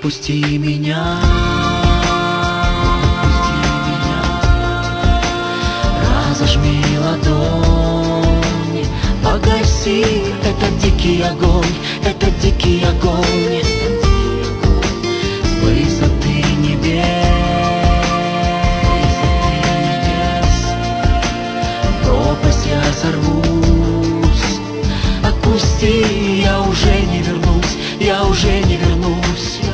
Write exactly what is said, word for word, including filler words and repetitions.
отпусти меня, отпусти меня, разожми ладонь, погаси этот дикий огонь, этот дикий огонь. С высоты небес, в пропасть я сорвусь. Отпусти, я уже не вернусь, я уже не вернусь.